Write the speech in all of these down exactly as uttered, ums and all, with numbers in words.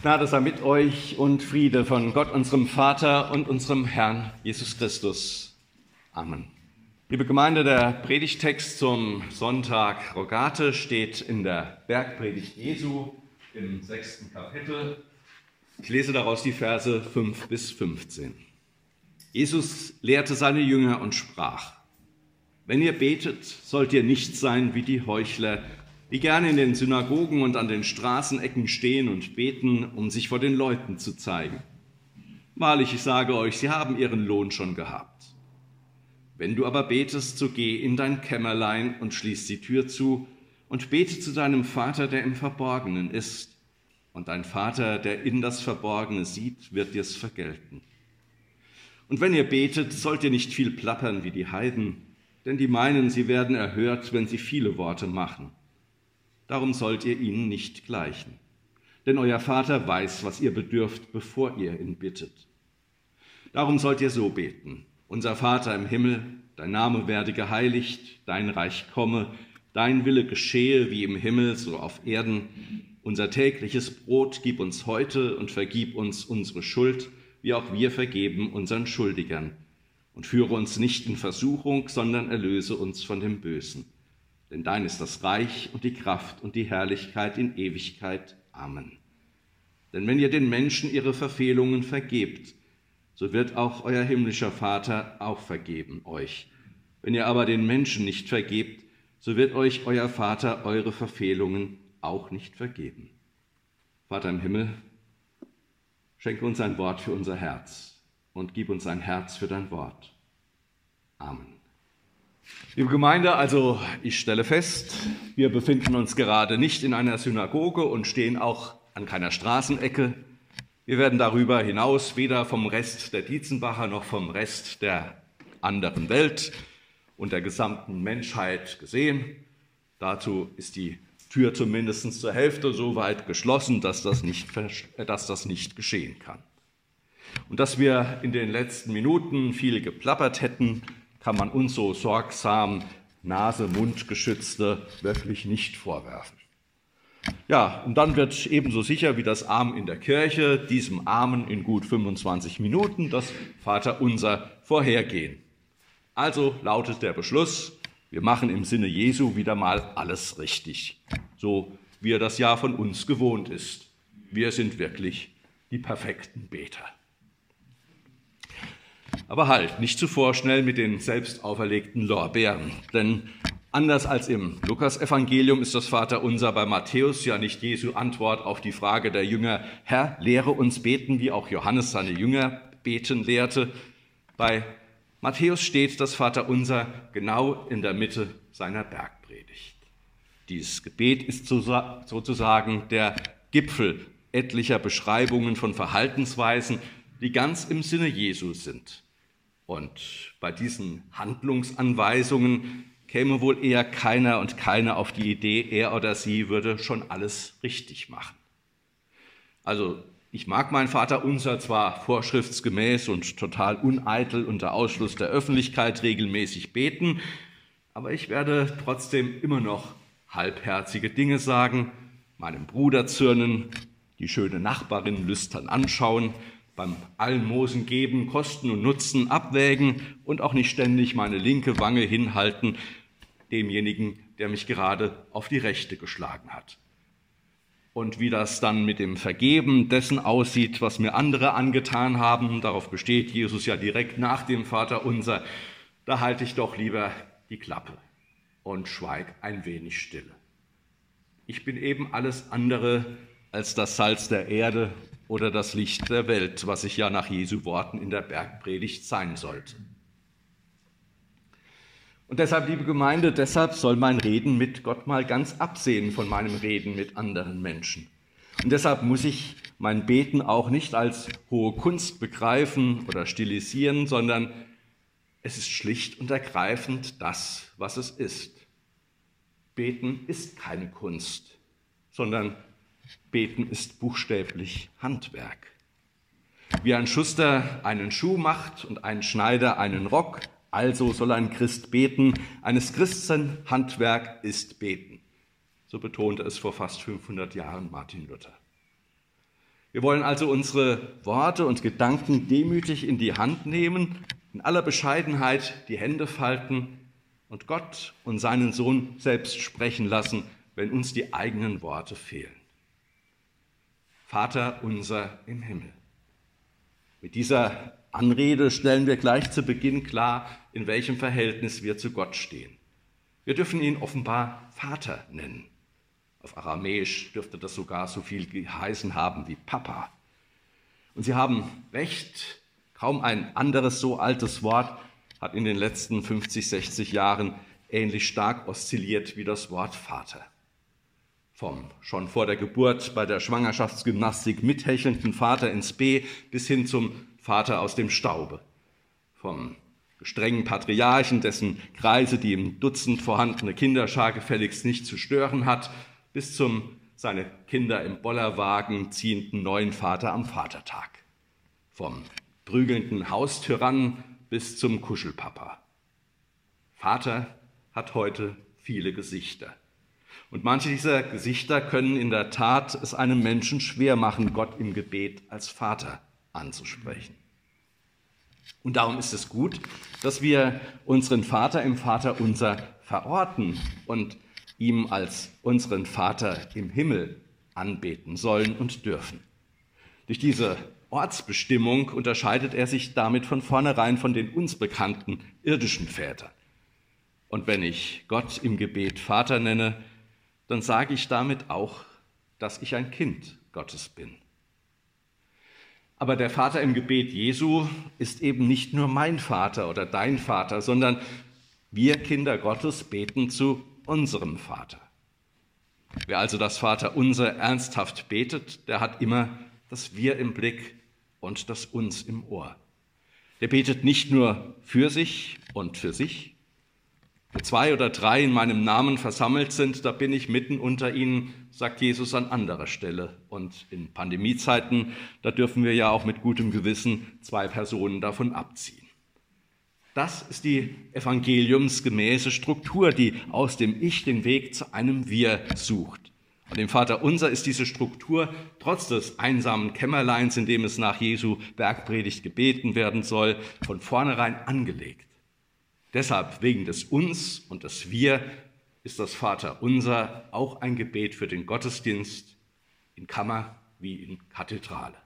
Gnade sei mit euch und Friede von Gott, unserem Vater und unserem Herrn Jesus Christus. Amen. Liebe Gemeinde, der Predigtext zum Sonntag Rogate steht in der Bergpredigt Jesu im sechsten Kapitel. Ich lese daraus die Verse fünf bis fünfzehn. Jesus lehrte seine Jünger und sprach: Wenn ihr betet, sollt ihr nicht sein wie die Heuchler, die gerne in den Synagogen und an den Straßenecken stehen und beten, um sich vor den Leuten zu zeigen. Wahrlich, ich sage euch, sie haben ihren Lohn schon gehabt. Wenn du aber betest, so geh in dein Kämmerlein und schließ die Tür zu und bete zu deinem Vater, der im Verborgenen ist. Und dein Vater, der in das Verborgene sieht, wird dir's vergelten. Und wenn ihr betet, sollt ihr nicht viel plappern wie die Heiden, denn die meinen, sie werden erhört, wenn sie viele Worte machen. Darum sollt ihr ihnen nicht gleichen. Denn euer Vater weiß, was ihr bedürft, bevor ihr ihn bittet. Darum sollt ihr so beten: Unser Vater im Himmel, dein Name werde geheiligt, dein Reich komme, dein Wille geschehe wie im Himmel, so auf Erden. Unser tägliches Brot gib uns heute und vergib uns unsere Schuld, wie auch wir vergeben unseren Schuldigern. Und führe uns nicht in Versuchung, sondern erlöse uns von dem Bösen. Denn dein ist das Reich und die Kraft und die Herrlichkeit in Ewigkeit. Amen. Denn wenn ihr den Menschen ihre Verfehlungen vergebt, so wird auch euer himmlischer Vater auch vergeben euch. Wenn ihr aber den Menschen nicht vergebt, so wird euch euer Vater eure Verfehlungen auch nicht vergeben. Vater im Himmel, schenke uns ein Wort für unser Herz und gib uns ein Herz für dein Wort. Amen. Liebe Gemeinde, also ich stelle fest, wir befinden uns gerade nicht in einer Synagoge und stehen auch an keiner Straßenecke. Wir werden darüber hinaus weder vom Rest der Dietzenbacher noch vom Rest der anderen Welt und der gesamten Menschheit gesehen. Dazu ist die Tür zumindest zur Hälfte so weit geschlossen, dass das nicht, dass das nicht geschehen kann. Und dass wir in den letzten Minuten viel geplappert hätten, kann man uns so sorgsam Nase-Mund-Geschützte wirklich nicht vorwerfen. Ja, und dann wird ebenso sicher wie das Amen in der Kirche diesem Amen in gut fünfundzwanzig Minuten das Vaterunser vorhergehen. Also lautet der Beschluss: Wir machen im Sinne Jesu wieder mal alles richtig, so wie er das ja von uns gewohnt ist. Wir sind wirklich die perfekten Beter. Aber halt, nicht zu vorschnell mit den selbst auferlegten Lorbeeren, denn anders als im Lukasevangelium ist das Vaterunser bei Matthäus ja nicht Jesu Antwort auf die Frage der Jünger: Herr, lehre uns beten, wie auch Johannes seine Jünger beten lehrte. Bei Matthäus steht das Vaterunser genau in der Mitte seiner Bergpredigt. Dieses Gebet ist sozusagen der Gipfel etlicher Beschreibungen von Verhaltensweisen, die ganz im Sinne Jesu sind. Und bei diesen Handlungsanweisungen käme wohl eher keiner und keine auf die Idee, er oder sie würde schon alles richtig machen. Also ich mag mein Vaterunser zwar vorschriftsgemäß und total uneitel unter Ausschluss der Öffentlichkeit regelmäßig beten, aber ich werde trotzdem immer noch halbherzige Dinge sagen, meinem Bruder zürnen, die schöne Nachbarin lüstern anschauen, beim Almosen geben, Kosten und Nutzen abwägen und auch nicht ständig meine linke Wange hinhalten demjenigen, der mich gerade auf die rechte geschlagen hat. Und wie das dann mit dem Vergeben dessen aussieht, was mir andere angetan haben, darauf besteht Jesus ja direkt nach dem Vaterunser, da halte ich doch lieber die Klappe und schweig ein wenig stille. Ich bin eben alles andere als das Salz der Erde oder das Licht der Welt, was ich ja nach Jesu Worten in der Bergpredigt sein sollte. Und deshalb, liebe Gemeinde, deshalb soll mein Reden mit Gott mal ganz absehen von meinem Reden mit anderen Menschen. Und deshalb muss ich mein Beten auch nicht als hohe Kunst begreifen oder stilisieren, sondern es ist schlicht und ergreifend das, was es ist. Beten ist keine Kunst, sondern Beten ist buchstäblich Handwerk. Wie ein Schuster einen Schuh macht und ein Schneider einen Rock, also soll ein Christ beten. Eines Christen Handwerk ist Beten. So betonte es vor fast fünfhundert Jahren Martin Luther. Wir wollen also unsere Worte und Gedanken demütig in die Hand nehmen, in aller Bescheidenheit die Hände falten und Gott und seinen Sohn selbst sprechen lassen, wenn uns die eigenen Worte fehlen. Vater unser im Himmel. Mit dieser Anrede stellen wir gleich zu Beginn klar, in welchem Verhältnis wir zu Gott stehen. Wir dürfen ihn offenbar Vater nennen. Auf Aramäisch dürfte das sogar so viel geheißen haben wie Papa. Und Sie haben recht, kaum ein anderes so altes Wort hat in den letzten fünfzig, sechzig Jahren ähnlich stark oszilliert wie das Wort Vater. Vom schon vor der Geburt bei der Schwangerschaftsgymnastik mithechelnden Vater ins B bis hin zum Vater aus dem Staube. Vom strengen Patriarchen, dessen Kreise die im Dutzend vorhandene Kinderschar gefälligst nicht zu stören hat, bis zum seine Kinder im Bollerwagen ziehenden neuen Vater am Vatertag. Vom prügelnden Haustyrannen bis zum Kuschelpapa. Vater hat heute viele Gesichter. Und manche dieser Gesichter können in der Tat es einem Menschen schwer machen, Gott im Gebet als Vater anzusprechen. Und darum ist es gut, dass wir unseren Vater im Vaterunser verorten und ihm als unseren Vater im Himmel anbeten sollen und dürfen. Durch diese Ortsbestimmung unterscheidet er sich damit von vornherein von den uns bekannten irdischen Vätern. Und wenn ich Gott im Gebet Vater nenne, dann sage ich damit auch, dass ich ein Kind Gottes bin. Aber der Vater im Gebet Jesu ist eben nicht nur mein Vater oder dein Vater, sondern wir Kinder Gottes beten zu unserem Vater. Wer also das Vaterunser ernsthaft betet, der hat immer das Wir im Blick und das Uns im Ohr. Der betet nicht nur für sich und für sich. Wenn zwei oder drei in meinem Namen versammelt sind, da bin ich mitten unter ihnen, sagt Jesus an anderer Stelle. Und in Pandemiezeiten, da dürfen wir ja auch mit gutem Gewissen zwei Personen davon abziehen. Das ist die evangeliumsgemäße Struktur, die aus dem Ich den Weg zu einem Wir sucht. Und im Vaterunser ist diese Struktur trotz des einsamen Kämmerleins, in dem es nach Jesu Bergpredigt gebeten werden soll, von vornherein angelegt. Deshalb wegen des Uns und des Wir ist das Vaterunser auch ein Gebet für den Gottesdienst in Kammer wie in Kathedrale.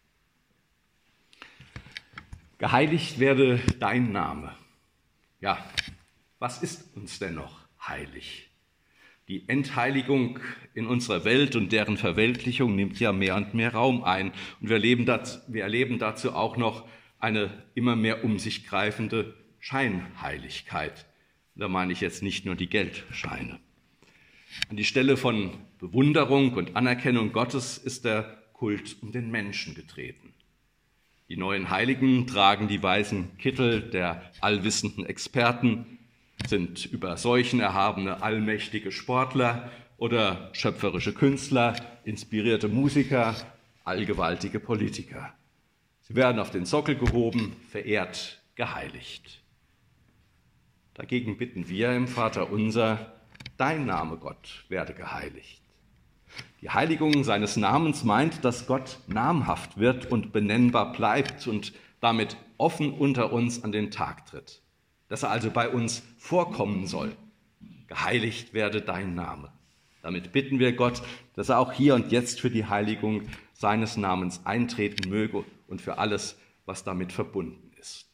Geheiligt werde dein Name. Ja, was ist uns denn noch heilig? Die Entheiligung in unserer Welt und deren Verweltlichung nimmt ja mehr und mehr Raum ein. Und wir erleben dazu, wir erleben dazu auch noch eine immer mehr um sich greifende Scheinheiligkeit. Da meine ich jetzt nicht nur die Geldscheine. An die Stelle von Bewunderung und Anerkennung Gottes ist der Kult um den Menschen getreten. Die neuen Heiligen tragen die weißen Kittel der allwissenden Experten, sind über Seuchen erhabene allmächtige Sportler oder schöpferische Künstler, inspirierte Musiker, allgewaltige Politiker. Sie werden auf den Sockel gehoben, verehrt, geheiligt. Dagegen bitten wir im Vaterunser, dein Name Gott werde geheiligt. Die Heiligung seines Namens meint, dass Gott namhaft wird und benennbar bleibt und damit offen unter uns an den Tag tritt. Dass er also bei uns vorkommen soll. Geheiligt werde dein Name. Damit bitten wir Gott, dass er auch hier und jetzt für die Heiligung seines Namens eintreten möge und für alles, was damit verbunden ist.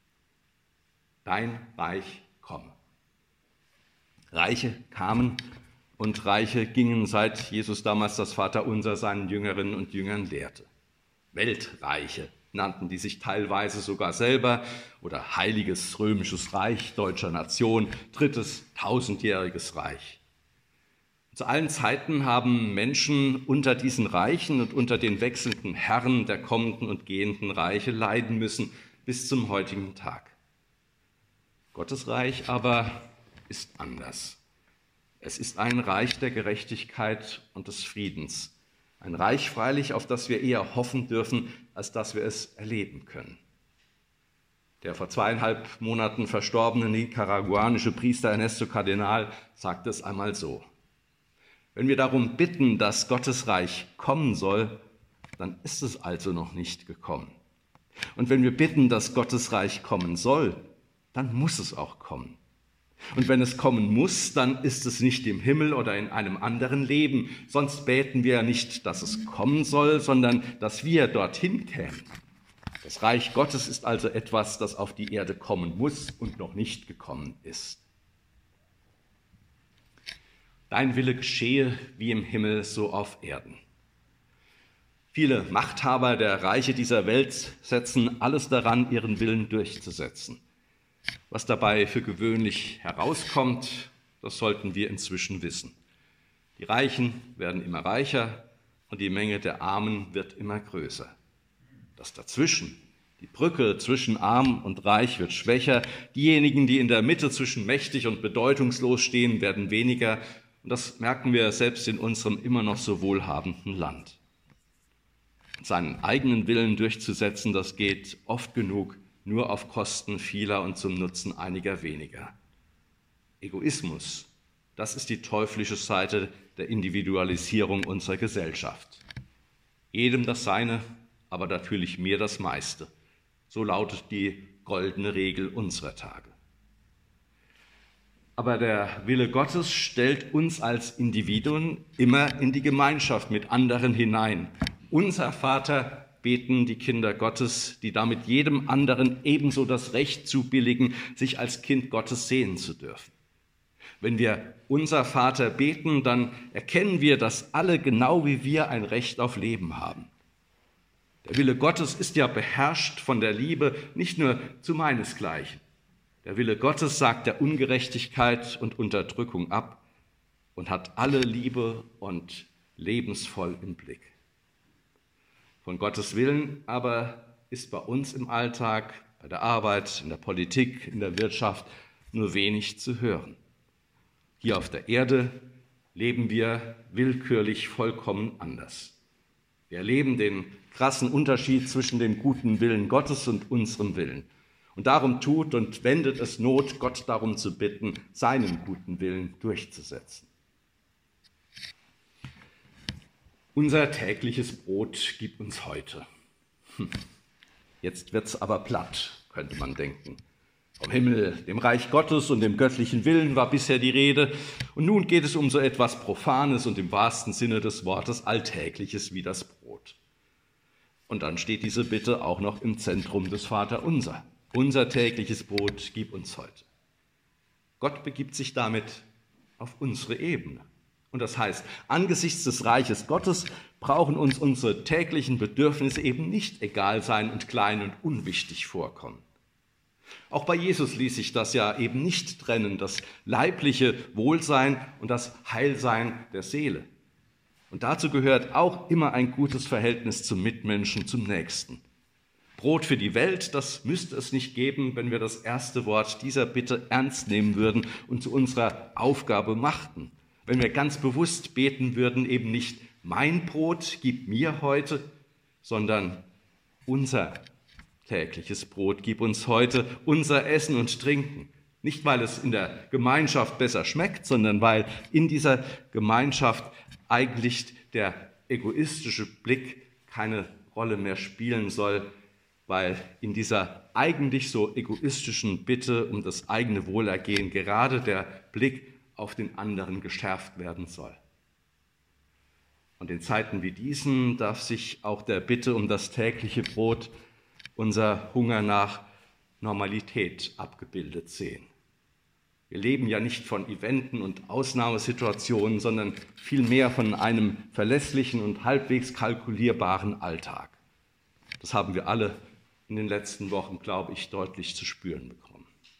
Dein Reich komme. Reiche kamen und Reiche gingen, seit Jesus damals das Vaterunser seinen Jüngerinnen und Jüngern lehrte. Weltreiche nannten die sich teilweise sogar selber oder Heiliges Römisches Reich deutscher Nation, drittes tausendjähriges Reich. Zu allen Zeiten haben Menschen unter diesen Reichen und unter den wechselnden Herren der kommenden und gehenden Reiche leiden müssen bis zum heutigen Tag. Gottes Reich aber ist anders. Es ist ein Reich der Gerechtigkeit und des Friedens. Ein Reich freilich, auf das wir eher hoffen dürfen, als dass wir es erleben können. Der vor zweieinhalb Monaten verstorbene nicaraguanische Priester Ernesto Cardenal sagte es einmal so: Wenn wir darum bitten, dass Gottes Reich kommen soll, dann ist es also noch nicht gekommen. Und wenn wir bitten, dass Gottes Reich kommen soll, dann muss es auch kommen. Und wenn es kommen muss, dann ist es nicht im Himmel oder in einem anderen Leben. Sonst beten wir ja nicht, dass es kommen soll, sondern dass wir dorthin kämen. Das Reich Gottes ist also etwas, das auf die Erde kommen muss und noch nicht gekommen ist. Dein Wille geschehe wie im Himmel, so auf Erden. Viele Machthaber der Reiche dieser Welt setzen alles daran, ihren Willen durchzusetzen. Was dabei für gewöhnlich herauskommt, das sollten wir inzwischen wissen. Die Reichen werden immer reicher und die Menge der Armen wird immer größer. Das dazwischen, die Brücke zwischen arm und reich wird schwächer. Diejenigen, die in der Mitte zwischen mächtig und bedeutungslos stehen, werden weniger. Und das merken wir selbst in unserem immer noch so wohlhabenden Land. Seinen eigenen Willen durchzusetzen, das geht oft genug nur auf Kosten vieler und zum Nutzen einiger weniger. Egoismus, das ist die teuflische Seite der Individualisierung unserer Gesellschaft. Jedem das Seine, aber natürlich mir das meiste. So lautet die goldene Regel unserer Tage. Aber der Wille Gottes stellt uns als Individuen immer in die Gemeinschaft mit anderen hinein. Unser Vater beten die Kinder Gottes, die damit jedem anderen ebenso das Recht zubilligen, sich als Kind Gottes sehen zu dürfen. Wenn wir unser Vater beten, dann erkennen wir, dass alle genau wie wir ein Recht auf Leben haben. Der Wille Gottes ist ja beherrscht von der Liebe, nicht nur zu meinesgleichen. Der Wille Gottes sagt der Ungerechtigkeit und Unterdrückung ab und hat alle Liebe und lebensvoll im Blick. Von Gottes Willen aber ist bei uns im Alltag, bei der Arbeit, in der Politik, in der Wirtschaft nur wenig zu hören. Hier auf der Erde leben wir willkürlich vollkommen anders. Wir erleben den krassen Unterschied zwischen dem guten Willen Gottes und unserem Willen. Und darum tut und wendet es Not, Gott darum zu bitten, seinen guten Willen durchzusetzen. Unser tägliches Brot gib uns heute. Hm. Jetzt wird's aber platt, könnte man denken. Vom Himmel, dem Reich Gottes und dem göttlichen Willen war bisher die Rede. Und nun geht es um so etwas Profanes und im wahrsten Sinne des Wortes Alltägliches wie das Brot. Und dann steht diese Bitte auch noch im Zentrum des Vaterunser. Unser tägliches Brot gib uns heute. Gott begibt sich damit auf unsere Ebene. Und das heißt, angesichts des Reiches Gottes brauchen uns unsere täglichen Bedürfnisse eben nicht egal sein und klein und unwichtig vorkommen. Auch bei Jesus ließ sich das ja eben nicht trennen, das leibliche Wohlsein und das Heilsein der Seele. Und dazu gehört auch immer ein gutes Verhältnis zum Mitmenschen, zum Nächsten. Brot für die Welt, das müsste es nicht geben, wenn wir das erste Wort dieser Bitte ernst nehmen würden und zu unserer Aufgabe machten. Wenn wir ganz bewusst beten würden, eben nicht mein Brot gib mir heute, sondern unser tägliches Brot gib uns heute, unser Essen und Trinken. Nicht, weil es in der Gemeinschaft besser schmeckt, sondern weil in dieser Gemeinschaft eigentlich der egoistische Blick keine Rolle mehr spielen soll, weil in dieser eigentlich so egoistischen Bitte um das eigene Wohlergehen gerade der Blick auf den anderen geschärft werden soll. Und in Zeiten wie diesen darf sich auch der Bitte um das tägliche Brot unser Hunger nach Normalität abgebildet sehen. Wir leben ja nicht von Eventen und Ausnahmesituationen, sondern vielmehr von einem verlässlichen und halbwegs kalkulierbaren Alltag. Das haben wir alle in den letzten Wochen, glaube ich, deutlich zu spüren bekommen.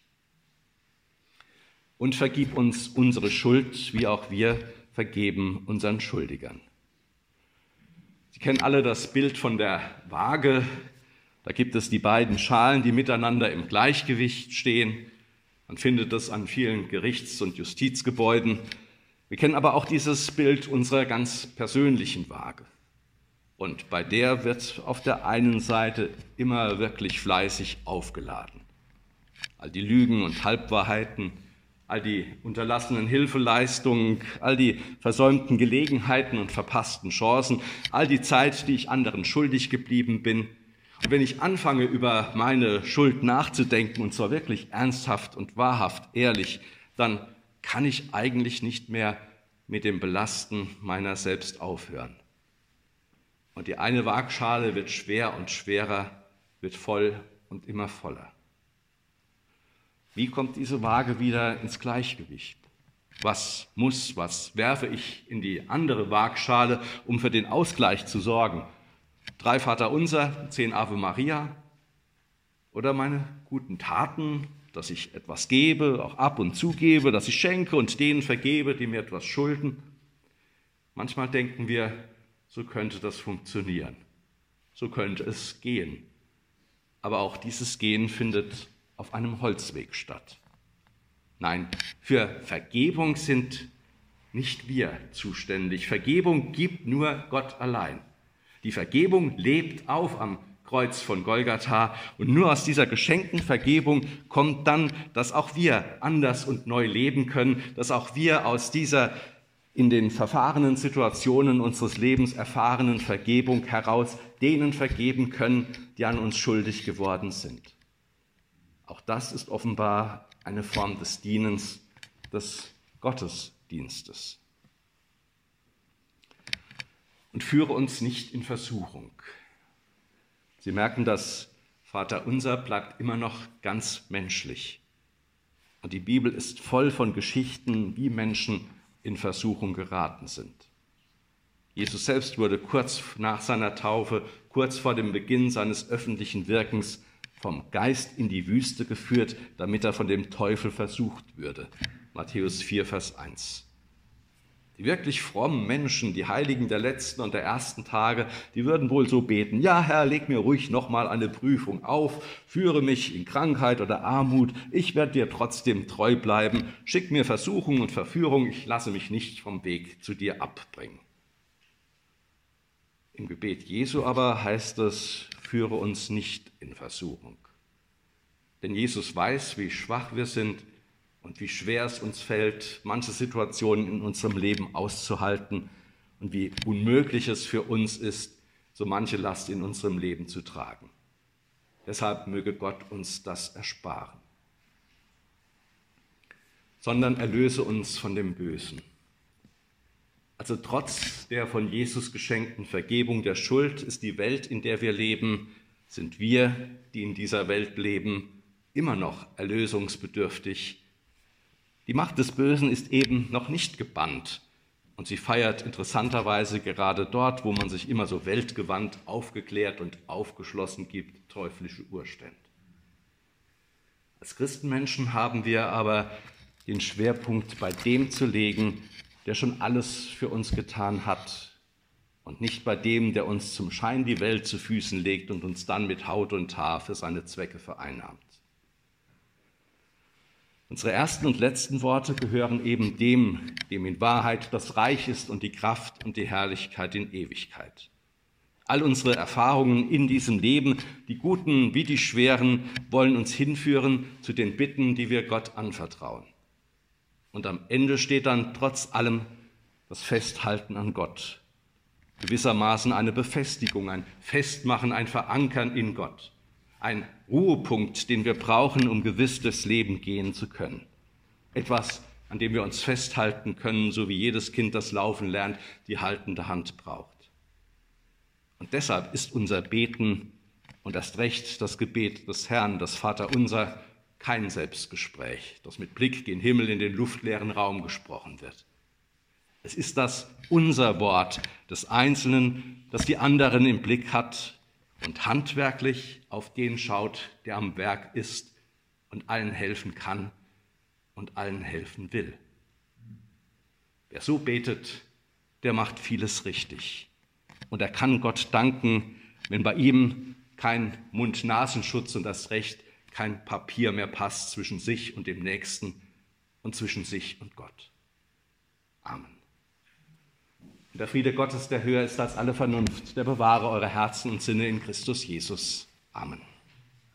Und vergib uns unsere Schuld, wie auch wir vergeben unseren Schuldigern. Sie kennen alle das Bild von der Waage. Da gibt es die beiden Schalen, die miteinander im Gleichgewicht stehen. Man findet das an vielen Gerichts- und Justizgebäuden. Wir kennen aber auch dieses Bild unserer ganz persönlichen Waage. Und bei der wird auf der einen Seite immer wirklich fleißig aufgeladen. All die Lügen und Halbwahrheiten, all die unterlassenen Hilfeleistungen, all die versäumten Gelegenheiten und verpassten Chancen, all die Zeit, die ich anderen schuldig geblieben bin. Und wenn ich anfange, über meine Schuld nachzudenken, und zwar wirklich ernsthaft und wahrhaft ehrlich, dann kann ich eigentlich nicht mehr mit dem Belasten meiner selbst aufhören. Und die eine Waagschale wird schwer und schwerer, wird voll und immer voller. Wie kommt diese Waage wieder ins Gleichgewicht? Was muss, was werfe ich in die andere Waagschale, um für den Ausgleich zu sorgen? Drei Vaterunser, zehn Ave Maria oder meine guten Taten, dass ich etwas gebe, auch ab und zu gebe, dass ich schenke und denen vergebe, die mir etwas schulden? Manchmal denken wir, so könnte das funktionieren, so könnte es gehen. Aber auch dieses Gehen findet auf einem Holzweg statt. Nein, für Vergebung sind nicht wir zuständig. Vergebung gibt nur Gott allein. Die Vergebung lebt auf am Kreuz von Golgatha und nur aus dieser geschenkten Vergebung kommt dann, dass auch wir anders und neu leben können, dass auch wir aus dieser in den verfahrenen Situationen unseres Lebens erfahrenen Vergebung heraus denen vergeben können, die an uns schuldig geworden sind. Auch das ist offenbar eine Form des Dienens, des Gottesdienstes. Und führe uns nicht in Versuchung. Sie merken, das Vaterunser bleibt immer noch ganz menschlich. Und die Bibel ist voll von Geschichten, wie Menschen in Versuchung geraten sind. Jesus selbst wurde kurz nach seiner Taufe, kurz vor dem Beginn seines öffentlichen Wirkens, vom Geist in die Wüste geführt, damit er von dem Teufel versucht würde. Matthäus vier, Vers eins. Die wirklich frommen Menschen, die Heiligen der letzten und der ersten Tage, die würden wohl so beten: Ja, Herr, leg mir ruhig nochmal eine Prüfung auf, führe mich in Krankheit oder Armut, ich werde dir trotzdem treu bleiben, schick mir Versuchung und Verführung, ich lasse mich nicht vom Weg zu dir abbringen. Im Gebet Jesu aber heißt es: Führe uns nicht in Versuchung. Denn Jesus weiß, wie schwach wir sind und wie schwer es uns fällt, manche Situationen in unserem Leben auszuhalten und wie unmöglich es für uns ist, so manche Last in unserem Leben zu tragen. Deshalb möge Gott uns das ersparen. Sondern erlöse uns von dem Bösen. Also trotz der von Jesus geschenkten Vergebung der Schuld ist die Welt, in der wir leben, sind wir, die in dieser Welt leben, immer noch erlösungsbedürftig. Die Macht des Bösen ist eben noch nicht gebannt und sie feiert interessanterweise gerade dort, wo man sich immer so weltgewandt, aufgeklärt und aufgeschlossen gibt, teuflische Urstände. Als Christenmenschen haben wir aber den Schwerpunkt bei dem zu legen, der schon alles für uns getan hat, und nicht bei dem, der uns zum Schein die Welt zu Füßen legt und uns dann mit Haut und Haar für seine Zwecke vereinnahmt. Unsere ersten und letzten Worte gehören eben dem, dem in Wahrheit das Reich ist und die Kraft und die Herrlichkeit in Ewigkeit. All unsere Erfahrungen in diesem Leben, die guten wie die schweren, wollen uns hinführen zu den Bitten, die wir Gott anvertrauen. Und am Ende steht dann trotz allem das Festhalten an Gott. Gewissermaßen eine Befestigung, ein Festmachen, ein Verankern in Gott. Ein Ruhepunkt, den wir brauchen, um gewiss durchs Leben gehen zu können. Etwas, an dem wir uns festhalten können, so wie jedes Kind, das Laufen lernt, die haltende Hand braucht. Und deshalb ist unser Beten und erst recht das Gebet des Herrn, das Vaterunser, kein Selbstgespräch, das mit Blick gen Himmel in den luftleeren Raum gesprochen wird. Es ist das unser Wort des Einzelnen, das die anderen im Blick hat und handwerklich auf den schaut, der am Werk ist und allen helfen kann und allen helfen will. Wer so betet, der macht vieles richtig. Und er kann Gott danken, wenn bei ihm kein Mund-Nasenschutz und das Recht kein Papier mehr passt zwischen sich und dem Nächsten und zwischen sich und Gott. Amen. Und der Friede Gottes, der höher ist als alle Vernunft, der bewahre eure Herzen und Sinne in Christus Jesus. Amen.